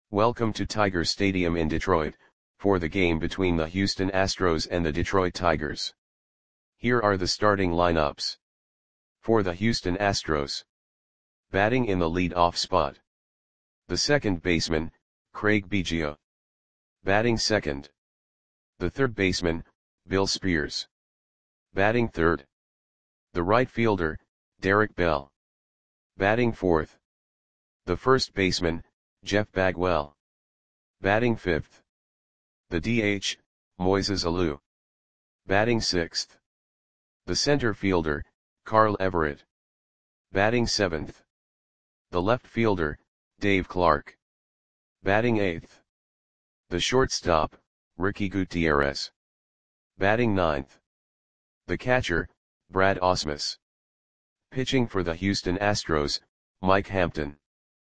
Welcome to Tiger Stadium in Detroit, for the game between the Houston Astros and the Detroit Tigers. Here are the starting lineups. For the Houston Astros. Batting in the lead-off spot. The second baseman, Craig Biggio. Batting second. The third baseman, Bill Spears. Batting third. The right fielder, Derek Bell. Batting fourth. The first baseman, Jeff Bagwell. Batting fifth. The DH, Moises Alou. Batting sixth. The center fielder, Carl Everett. Batting seventh. The left fielder, Dave Clark. Batting eighth. The shortstop, Ricky Gutierrez. Batting ninth. The catcher, Brad Ausmus. Pitching for the Houston Astros, Mike Hampton.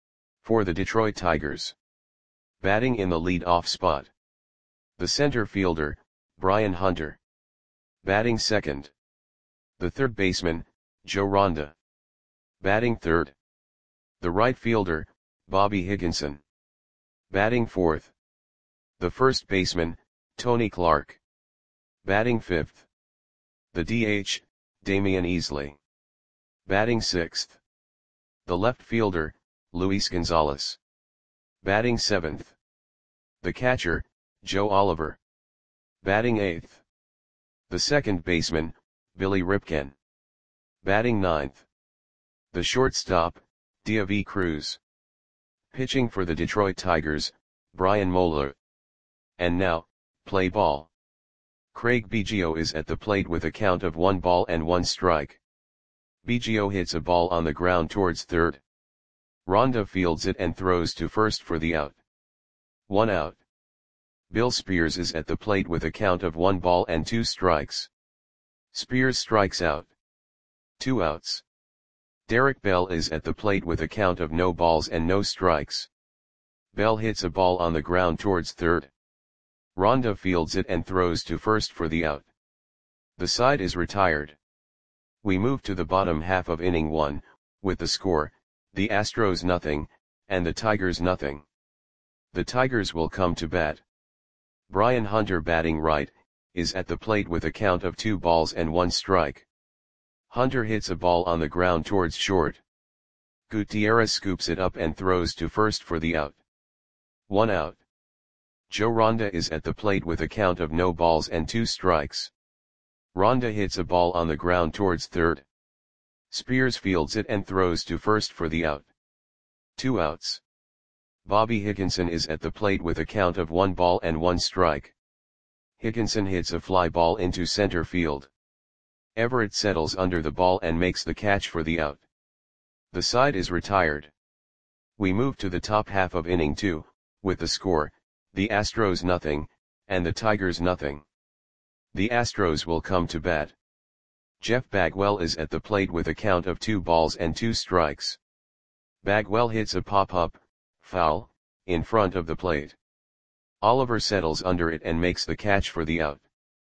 For the Detroit Tigers. Batting in the lead-off spot. The center fielder, Brian Hunter. Batting second. The third baseman, Joe Ronda. Batting third. The right fielder, Bobby Higginson. Batting fourth. The first baseman, Tony Clark. Batting fifth. The DH, Damian Easley. Batting sixth. The left fielder, Luis Gonzalez. Batting seventh. The catcher, Joe Oliver. Batting eighth. The second baseman, Billy Ripken. Batting ninth. The shortstop, Diavy Cruz. Pitching for the Detroit Tigers, Brian Moeller. And now, play ball. Craig Biggio is at the plate with a count of 1 strike. Biggio hits a ball on the ground towards third. Ronda fields it and throws to first for the out. 1 out. Bill Spears is at the plate with a count of 1 strikes. Spears strikes out. 2 outs. Derek Bell is at the plate with a count of no balls and no strikes. Bell hits a ball on the ground towards third. Ronda fields it and throws to first for the out. The side is retired. We move to the bottom half of inning 1, with the score, the Astros nothing, and the Tigers nothing. The Tigers will come to bat. Brian Hunter batting right, is at the plate with a count of 2 balls and 1 strike. Hunter hits a ball on the ground towards short. Gutierrez scoops it up and throws to first for the out. 1 out. Joe Ronda is at the plate with a count of no balls and 2 strikes. Ronda hits a ball on the ground towards third. Spears fields it and throws to first for the out. 2 outs. Bobby Higginson is at the plate with a count of 1 strike. Higginson hits a fly ball into center field. Everett settles under the ball and makes the catch for the out. The side is retired. We move to the top half of inning 2, with the score, the Astros nothing, and the Tigers nothing. The Astros will come to bat. Jeff Bagwell is at the plate with a count of 2 balls and 2 strikes. Bagwell hits a pop-up, foul, in front of the plate. Oliver settles under it and makes the catch for the out.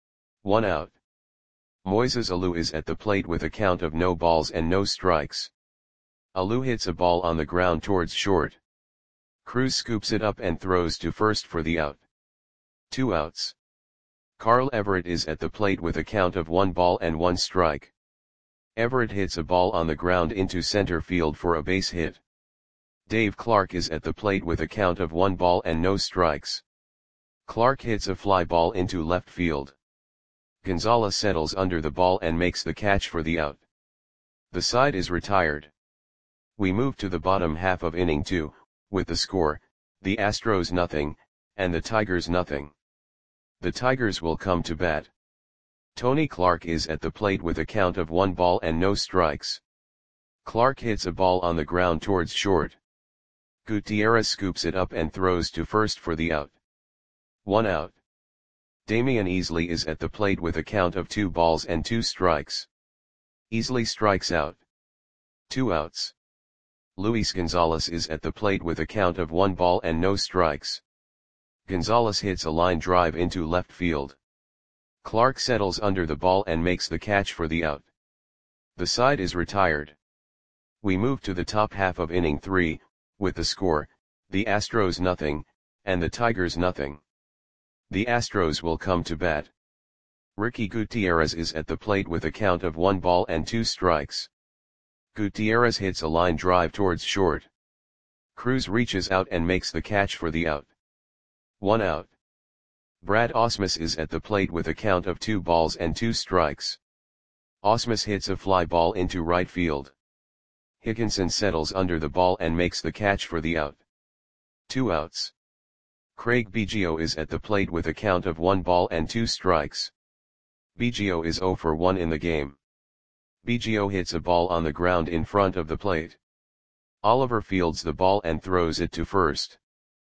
1 out. Moises Alou is at the plate with a count of no balls and no strikes. Alou hits a ball on the ground towards short. Cruz scoops it up and throws to first for the out. 2 outs. Carl Everett is at the plate with a count of 1 strike. Everett hits a ball on the ground into center field for a base hit. Dave Clark is at the plate with a count of 1 ball and no strikes. Clark hits a fly ball into left field. Gonzalez settles under the ball and makes the catch for the out. The side is retired. We move to the bottom half of inning 2, with the score, the Astros nothing, and the Tigers nothing. The Tigers will come to bat. Tony Clark is at the plate with a count of 1 ball and no strikes. Clark hits a ball on the ground towards short. Gutierrez scoops it up and throws to first for the out. 1 out. Damian Easley is at the plate with a count of 2 balls and 2 strikes. Easley strikes out. 2 outs. Luis Gonzalez is at the plate with a count of 1 ball and no strikes. Gonzalez hits a line drive into left field. Clark settles under the ball and makes the catch for the out. The side is retired. We move to the top half of inning 3, with the score, the Astros nothing, and the Tigers nothing. The Astros will come to bat. Ricky Gutierrez is at the plate with a count of 1 ball and 2 strikes. Gutierrez hits a line drive towards short. Cruz reaches out and makes the catch for the out. 1 out. Brad Ausmus is at the plate with a count of 2 balls and 2 strikes. Ausmus hits a fly ball into right field. Higginson settles under the ball and makes the catch for the out. 2 outs. Craig Biggio is at the plate with a count of 1 ball and 2 strikes. Biggio is 0 for 1 in the game. Biggio hits a ball on the ground in front of the plate. Oliver fields the ball and throws it to first.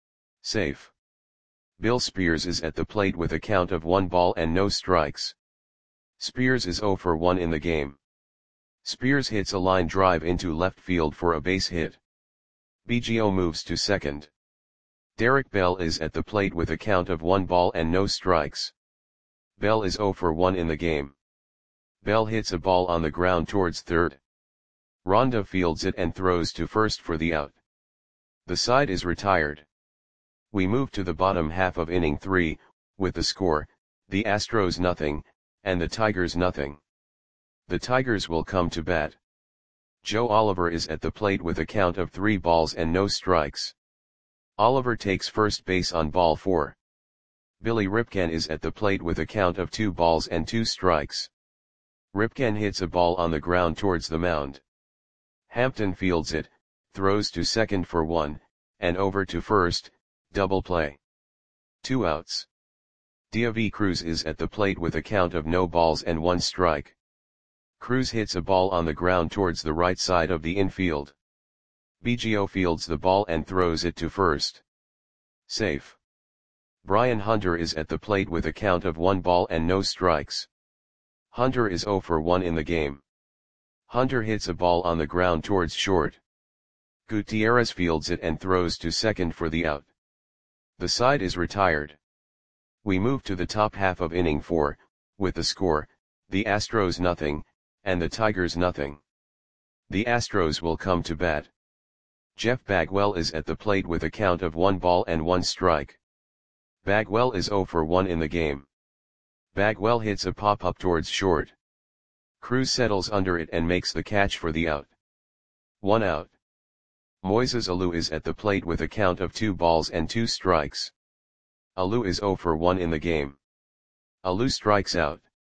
Safe. Bill Spears is at the plate with a count of 1 ball and no strikes. Spears is 0 for 1 in the game. Spears hits a line drive into left field for a base hit. Biggio moves to second. Derek Bell is at the plate with a count of 1 ball and no strikes. Bell is 0 for 1 in the game. Bell hits a ball on the ground towards third. Ronda fields it and throws to first for the out. The side is retired. We move to the bottom half of inning 3, with the score, the Astros nothing, and the Tigers nothing. The Tigers will come to bat. Joe Oliver is at the plate with a count of 3 balls and no strikes. Oliver takes first base on ball 4. Billy Ripken is at the plate with a count of 2 balls and 2 strikes. Ripken hits a ball on the ground towards the mound. Hampton fields it, throws to second for 1, and over to first, double play. 2 outs. Deivi Cruz is at the plate with a count of no balls and 1 strike. Cruz hits a ball on the ground towards the right side of the infield. Biggio fields the ball and throws it to first. Safe. Brian Hunter is at the plate with a count of 1 ball and no strikes. Hunter is 0 for 1 in the game. Hunter hits a ball on the ground towards short. Gutierrez fields it and throws to second for the out. The side is retired. We move to the top half of inning 4, with the score, the Astros nothing, and the Tigers nothing. The Astros will come to bat. Jeff Bagwell is at the plate with a count of 1 ball and 1 strike. Bagwell is 0 for 1 in the game. Bagwell hits a pop-up towards short. Cruz settles under it and makes the catch for the out. 1 out. Moises Alou is at the plate with a count of 2 balls and 2 strikes. Alou is 0 for 1 in the game. Alou strikes out.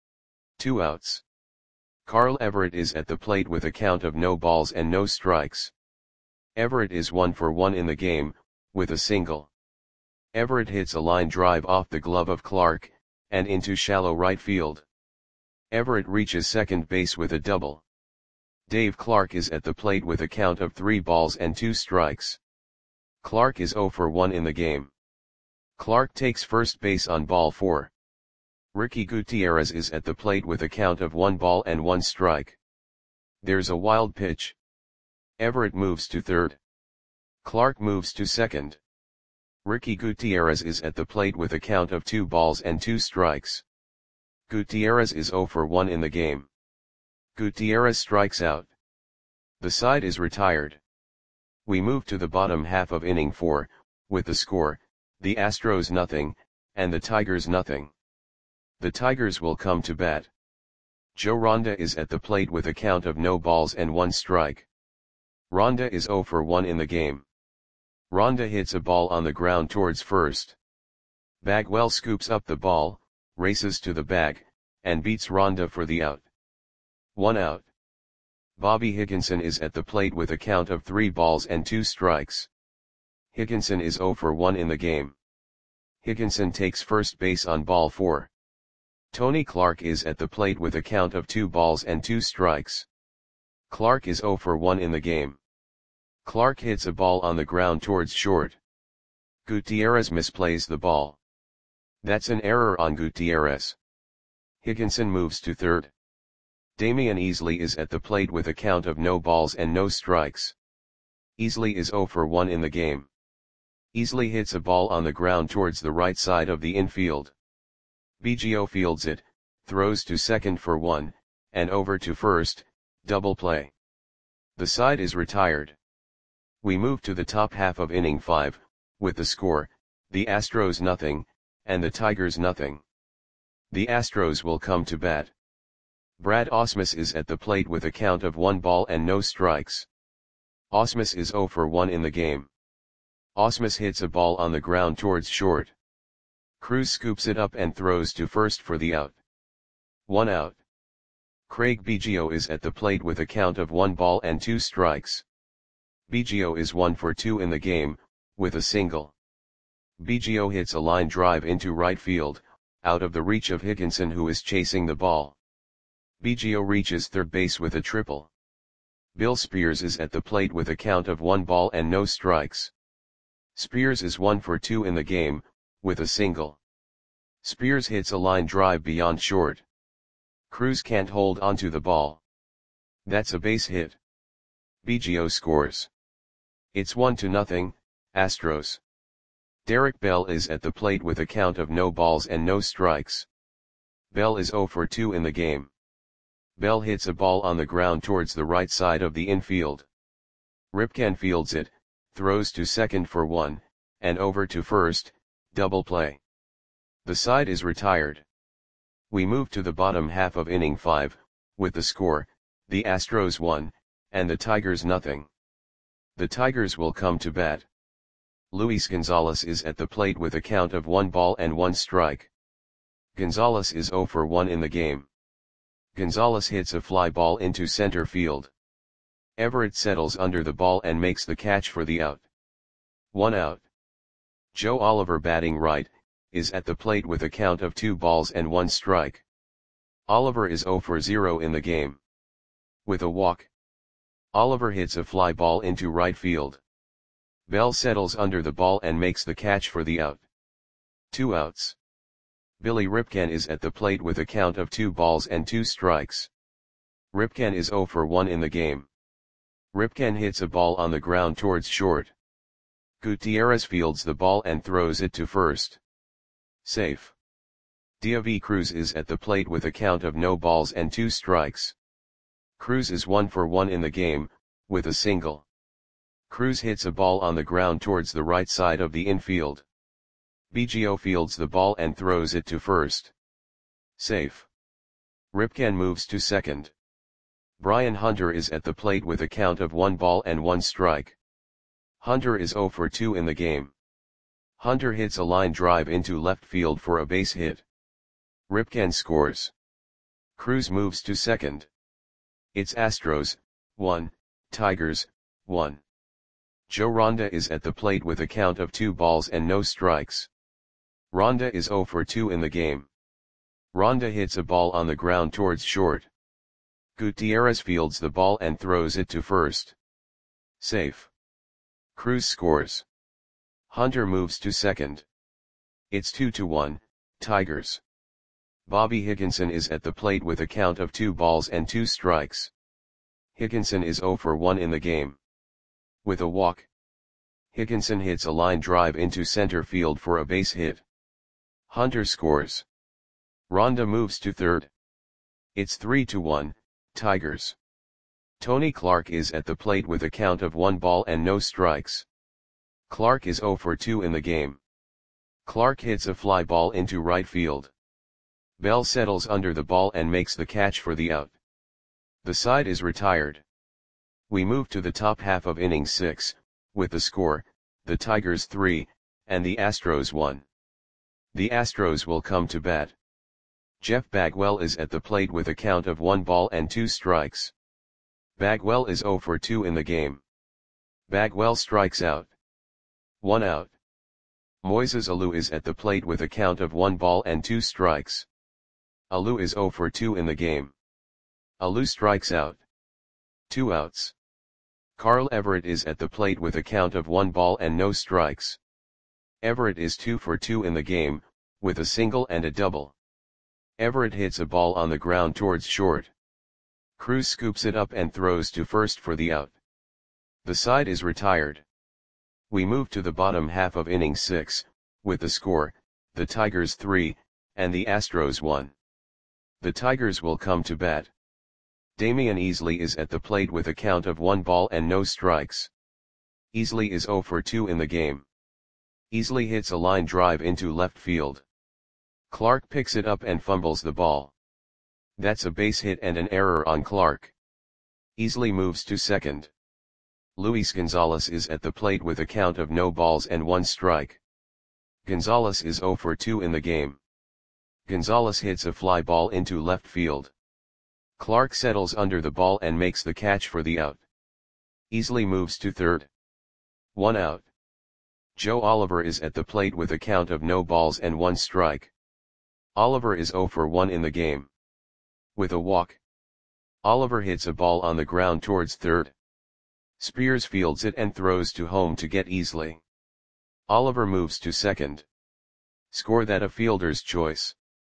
2 outs. Carl Everett is at the plate with a count of no balls and no strikes. Everett is 1 for 1 in the game, with a single. Everett hits a line drive off the glove of Clark, and into shallow right field. Everett reaches second base with a double. Dave Clark is at the plate with a count of 3 balls and 2 strikes. Clark is 0 for 1 in the game. Clark takes first base on ball 4. Ricky Gutierrez is at the plate with a count of 1 ball and 1 strike. There's a wild pitch. Everett moves to third. Clark moves to second. Ricky Gutierrez is at the plate with a count of 2 balls and 2 strikes. Gutierrez is 0 for 1 in the game. Gutierrez strikes out. The side is retired. We move to the bottom half of inning 4, with the score, the Astros nothing, and the Tigers nothing. The Tigers will come to bat. Joe Ronda is at the plate with a count of no balls and 1 strike. Ronda is 0 for 1 in the game. Ronda hits a ball on the ground towards first. Bagwell scoops up the ball, races to the bag, and beats Ronda for the out. 1 out. Bobby Higginson is at the plate with a count of 3 balls and 2 strikes. Higginson is 0 for 1 in the game. Higginson takes first base on ball 4. Tony Clark is at the plate with a count of 2 balls and 2 strikes. Clark is 0 for 1 in the game. Clark hits a ball on the ground towards short. Gutierrez misplays the ball. That's an error on Gutierrez. Higginson moves to third. Damian Easley is at the plate with a count of no balls and no strikes. Easley is 0 for 1 in the game. Easley hits a ball on the ground towards the right side of the infield. Biggio fields it, throws to second for 1, and over to first, double play. The side is retired. We move to the top half of inning 5, with the score, the Astros nothing, and the Tigers nothing. The Astros will come to bat. Brad Ausmus is at the plate with a count of 1 ball and no strikes. Ausmus is 0 for 1 in the game. Ausmus hits a ball on the ground towards short. Cruz scoops it up and throws to first for the out. 1 out. Craig Biggio is at the plate with a count of 1 ball and 2 strikes. Biggio is 1 for 2 in the game, with a single. Biggio hits a line drive into right field, out of the reach of Higginson, who is chasing the ball. Biggio reaches third base with a triple. Bill Spears is at the plate with a count of 1 ball and no strikes. Spears is 1 for 2 in the game, with a single. Spears hits a line drive beyond short. Cruz can't hold onto the ball. That's a base hit. Biggio scores. It's 1-0, Astros. Derek Bell is at the plate with a count of no balls and no strikes. Bell is 0 for 2 in the game. Bell hits a ball on the ground towards the right side of the infield. Ripken fields it, throws to second for 1, and over to first, double play. The side is retired. We move to the bottom half of inning 5, with the score, the Astros 1, and the Tigers nothing. The Tigers will come to bat. Luis Gonzalez is at the plate with a count of 1 ball and 1 strike. Gonzalez is 0 for 1 in the game. Gonzalez hits a fly ball into center field. Everett settles under the ball and makes the catch for the out. 1 out. Joe Oliver, batting right, is at the plate with a count of 2 balls and 1 strike. Oliver is 0 for 0 in the game. With a walk, Oliver hits a fly ball into right field. Bell settles under the ball and makes the catch for the out. 2 outs. Billy Ripken is at the plate with a count of 2 balls and 2 strikes. Ripken is 0 for 1 in the game. Ripken hits a ball on the ground towards short. Gutierrez fields the ball and throws it to first. Safe. Deivi Cruz is at the plate with a count of no balls and 2 strikes. Cruz is 1 for 1 in the game, with a single. Cruz hits a ball on the ground towards the right side of the infield. Biggio fields the ball and throws it to first. Safe. Ripken moves to second. Brian Hunter is at the plate with a count of 1 ball and 1 strike. Hunter is 0 for 2 in the game. Hunter hits a line drive into left field for a base hit. Ripken scores. Cruz moves to second. It's Astros 1, Tigers 1. Joe Ronda is at the plate with a count of 2 balls and no strikes. Ronda is 0 for 2 in the game. Ronda hits a ball on the ground towards short. Gutierrez fields the ball and throws it to first. Safe. Cruz scores. Hunter moves to second. It's 2-1, Tigers. Bobby Higginson is at the plate with a count of 2 balls and 2 strikes. Higginson is 0 for 1 in the game. With a walk, Higginson hits a line drive into center field for a base hit. Hunter scores. Ronda moves to third. It's 3-1, Tigers. Tony Clark is at the plate with a count of 1 ball and no strikes. Clark is 0 for 2 in the game. Clark hits a fly ball into right field. Bell settles under the ball and makes the catch for the out. The side is retired. We move to the top half of inning 6, with the score, the Tigers 3, and the Astros 1. The Astros will come to bat. Jeff Bagwell is at the plate with a count of 1 ball and 2 strikes. Bagwell is 0 for 2 in the game. Bagwell strikes out. 1 out. Moises Alou is at the plate with a count of 1 ball and 2 strikes. Alou is 0 for 2 in the game. Alou strikes out. 2 outs. Carl Everett is at the plate with a count of 1 ball and no strikes. Everett is 2 for 2 in the game, with a single and a double. Everett hits a ball on the ground towards short. Cruz scoops it up and throws to first for the out. The side is retired. We move to the bottom half of inning 6, with the score, the Tigers 3, and the Astros 1. The Tigers will come to bat. Damian Easley is at the plate with a count of 1 ball and no strikes. Easley is 0 for 2 in the game. Easily hits a line drive into left field. Clark picks it up and fumbles the ball. That's a base hit and an error on Clark. Easily moves to second. Luis Gonzalez is at the plate with a count of no balls and 1 strike. Gonzalez is 0 for 2 in the game. Gonzalez hits a fly ball into left field. Clark settles under the ball and makes the catch for the out. Easily moves to third. 1 out. Joe Oliver is at the plate with a count of no balls and 1 strike. Oliver is 0 for 1 in the game. With a walk, Oliver hits a ball on the ground towards third. Spears fields it and throws to home to get easily. Oliver moves to second. Score that a fielder's choice.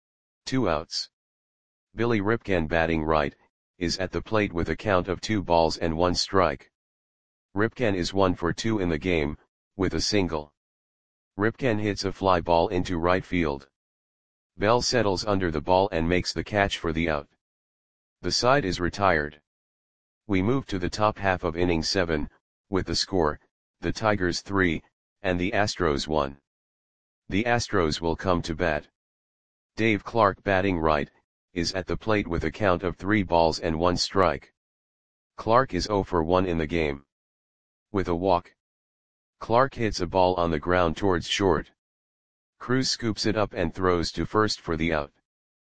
2 outs. Billy Ripken, batting right, is at the plate with a count of 2 balls and 1 strike. Ripken is 1 for 2 in the game, with a single. Ripken hits a fly ball into right field. Bell settles under the ball and makes the catch for the out. The side is retired. We move to the top half of inning 7, with the score, the Tigers 3, and the Astros 1. The Astros will come to bat. Dave Clark, batting right, is at the plate with a count of 3 balls and 1 strike. Clark is 0 for 1 in the game. With a walk, Clark hits a ball on the ground towards short. Cruz scoops it up and throws to first for the out.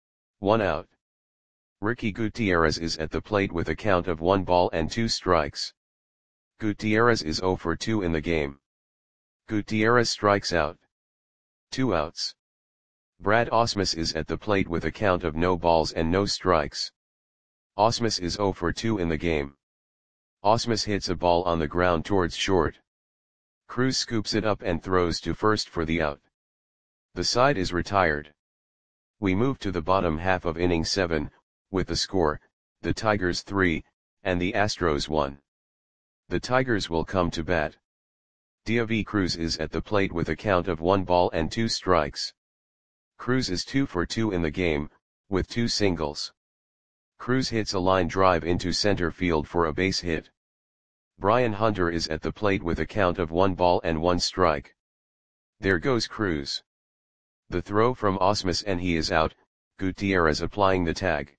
1 out. Ricky Gutierrez is at the plate with a count of 1 ball and 2 strikes. Gutierrez is 0 for 2 in the game. Gutierrez strikes out. 2 outs. Brad Ausmus is at the plate with a count of no balls and no strikes. Ausmus is 0 for 2 in the game. Ausmus hits a ball on the ground towards short. Cruz scoops it up and throws to first for the out. The side is retired. We move to the bottom half of inning 7, with the score, the Tigers 3, and the Astros 1. The Tigers will come to bat. Diavi Cruz is at the plate with a count of 1 ball and 2 strikes. Cruz is 2 for 2 in the game, with 2 singles. Cruz hits a line drive into center field for a base hit. Brian Hunter is at the plate with a count of 1 ball and 1 strike. There goes Cruz. The throw from Ausmus and he is out, Gutierrez applying the tag.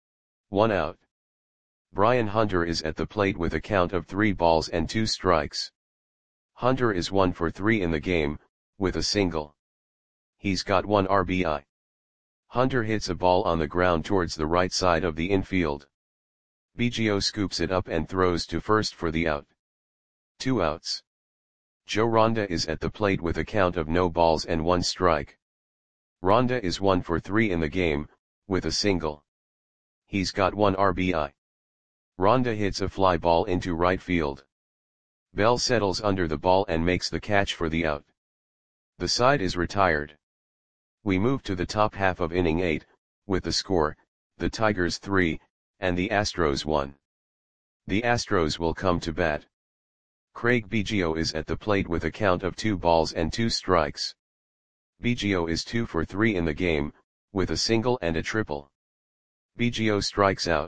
1 out. Brian Hunter is at the plate with a count of 3 balls and 2 strikes. Hunter is 1 for 3 in the game, with a single. He's got 1 RBI. Hunter hits a ball on the ground towards the right side of the infield. Biggio scoops it up and throws to first for the out. 2 outs. Joe Ronda is at the plate with a count of no balls and 1 strike. Ronda is 1 for 3 in the game, with a single. He's got 1 RBI. Ronda hits a fly ball into right field. Bell settles under the ball and makes the catch for the out. The side is retired. We move to the top half of inning 8, with the score, the Tigers 3, and the Astros 1. The Astros will come to bat. Craig Biggio is at the plate with a count of 2 balls and 2 strikes. Biggio is 2 for 3 in the game, with a single and a triple. Biggio strikes out.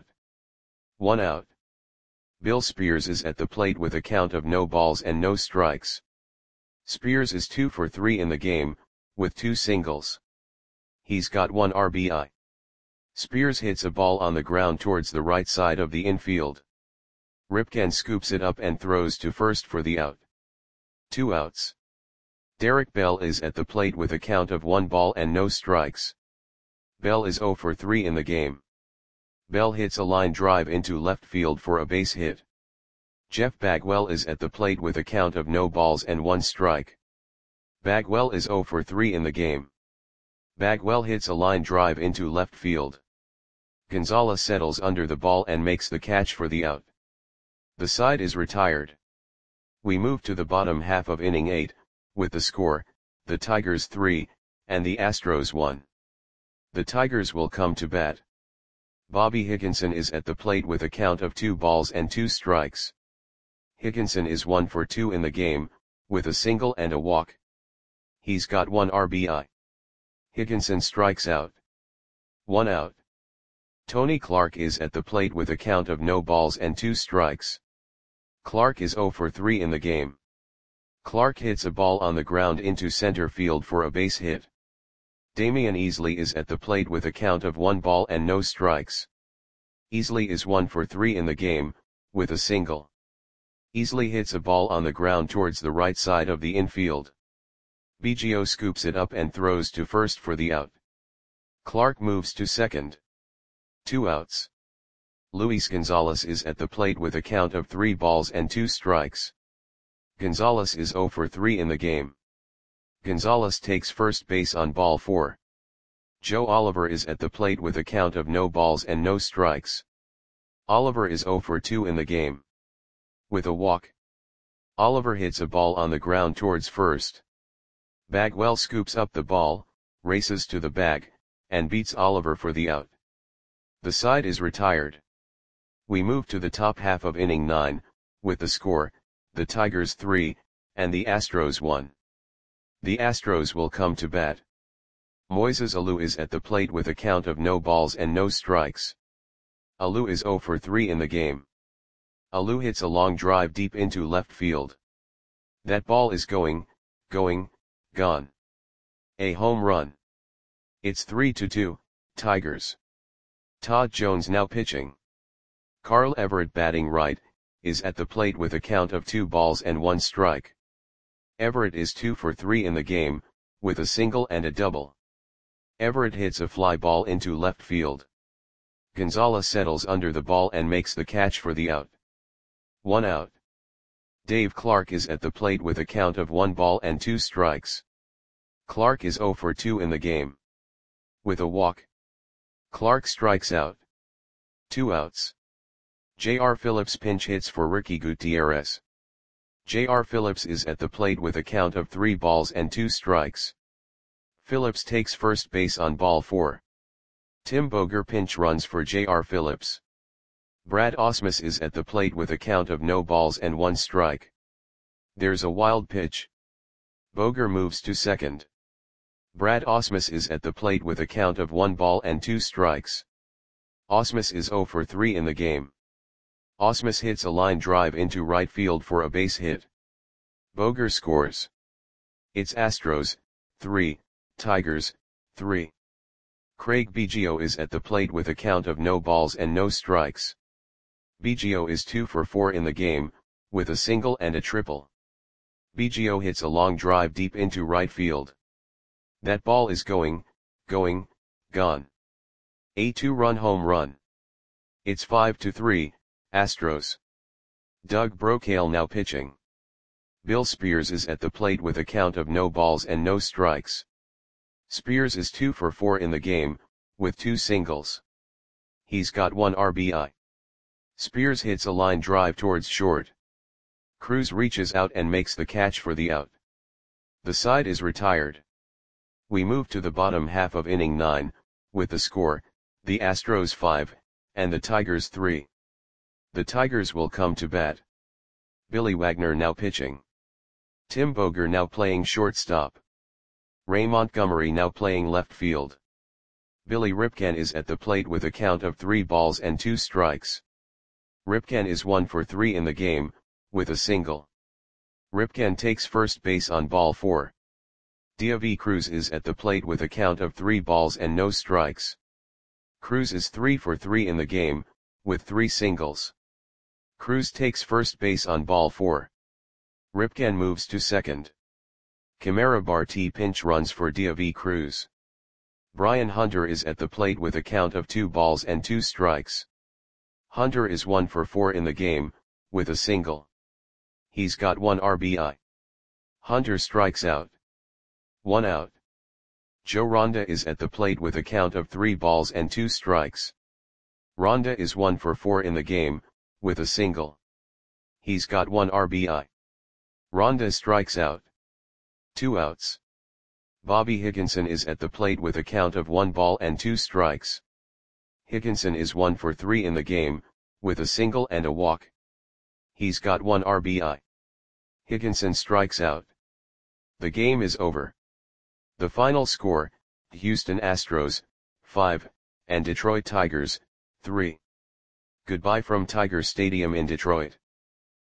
1 out. Bill Spears is at the plate with a count of no balls and no strikes. Spears is 2 for 3 in the game, with 2 singles. He's got 1 RBI. Spears hits a ball on the ground towards the right side of the infield. Ripken scoops it up and throws to first for the out. 2 outs. Derek Bell is at the plate with a count of 1 ball and no strikes. Bell is 0 for 3 in the game. Bell hits a line drive into left field for a base hit. Jeff Bagwell is at the plate with a count of no balls and 1 strike. Bagwell is 0 for 3 in the game. Bagwell hits a line drive into left field. Gonzalez settles under the ball and makes the catch for the out. The side is retired. We move to the bottom half of inning 8, with the score, the Tigers 3, and the Astros 1. The Tigers will come to bat. Bobby Higginson is at the plate with a count of 2 balls and 2 strikes. Higginson is 1 for 2 in the game, with a single and a walk. He's got 1 RBI. Higginson strikes out. 1 out. Tony Clark is at the plate with a count of no balls and 2 strikes. Clark is 0 for 3 in the game. Clark hits a ball on the ground into center field for a base hit. Damian Easley is at the plate with a count of 1 ball and no strikes. Easley is 1 for 3 in the game, with a single. Easley hits a ball on the ground towards the right side of the infield. Biggio scoops it up and throws to first for the out. Clark moves to second. 2 outs. Luis Gonzalez is at the plate with a count of 3 balls and 2 strikes. Gonzalez is 0 for 3 in the game. Gonzalez takes first base on ball 4. Joe Oliver is at the plate with a count of no balls and no strikes. Oliver is 0 for 2 in the game. With a walk, Oliver hits a ball on the ground towards first. Bagwell scoops up the ball, races to the bag, and beats Oliver for the out. The side is retired. We move to the top half of inning 9, with the score, the Tigers 3, and the Astros 1. The Astros will come to bat. Moises Alou is at the plate with a count of no balls and no strikes. Alou is 0 for 3 in the game. Alou hits a long drive deep into left field. That ball is going, gone. A home run. It's 3-2, Tigers. Todd Jones now pitching. Carl Everett batting right, is at the plate with a count of 2 balls and 1 strike. Everett is 2 for 3 in the game, with a single and a double. Everett hits a fly ball into left field. Gonzalez settles under the ball and makes the catch for the out. 1 out. Dave Clark is at the plate with a count of 1 ball and 2 strikes. Clark is 0 for 2 in the game. With a walk, Clark strikes out. 2 outs. J.R. Phillips pinch hits for Ricky Gutierrez. J.R. Phillips is at the plate with a count of 3 balls and 2 strikes. Phillips takes first base on ball 4. Tim Boger pinch runs for J.R. Phillips. Brad Ausmus is at the plate with a count of no balls and 1 strike. There's a wild pitch. Boger moves to second. Brad Ausmus is at the plate with a count of 1 ball and 2 strikes. Ausmus is 0 for 3 in the game. Ausmus hits a line drive into right field for a base hit. Boger scores. It's Astros, 3, Tigers, 3. Craig Biggio is at the plate with a count of no balls and no strikes. Biggio is 2 for 4 in the game, with a single and a triple. Biggio hits a long drive deep into right field. That ball is going, gone. A 2-run home run. It's 5-3, Astros. Doug Brocail now pitching. Bill Spears is at the plate with a count of no balls and no strikes. Spears is 2 for 4 in the game, with 2 singles. He's got 1 RBI. Spears hits a line drive towards short. Cruz reaches out and makes the catch for the out. The side is retired. We move to the bottom half of inning 9, with the score, the Astros 5, and the Tigers 3. The Tigers will come to bat. Billy Wagner now pitching. Tim Boger now playing shortstop. Ray Montgomery now playing left field. Billy Ripken is at the plate with a count of 3 balls and 2 strikes. Ripken is 1 for 3 in the game, with a single. Ripken takes first base on ball 4. Diavi Cruz is at the plate with a count of 3 balls and no strikes. Cruz is 3 for 3 in the game, with 3 singles. Cruz takes first base on ball 4. Ripken moves to second. Camara Barti pinch runs for Diavi Cruz. Brian Hunter is at the plate with a count of 2 balls and 2 strikes. Hunter is 1 for 4 in the game, with a single. He's got 1 RBI. Hunter strikes out. 1 out. Joe Ronda is at the plate with a count of 3 balls and 2 strikes. Ronda is 1 for 4 in the game, with a single. He's got 1 RBI. Ronda strikes out. 2 outs. Bobby Higginson is at the plate with a count of 1 ball and 2 strikes. Higginson is 1 for 3 in the game, with a single and a walk. He's got 1 RBI. Higginson strikes out. The game is over. The final score, Houston Astros, 5, and Detroit Tigers, 3. Goodbye from Tiger Stadium in Detroit.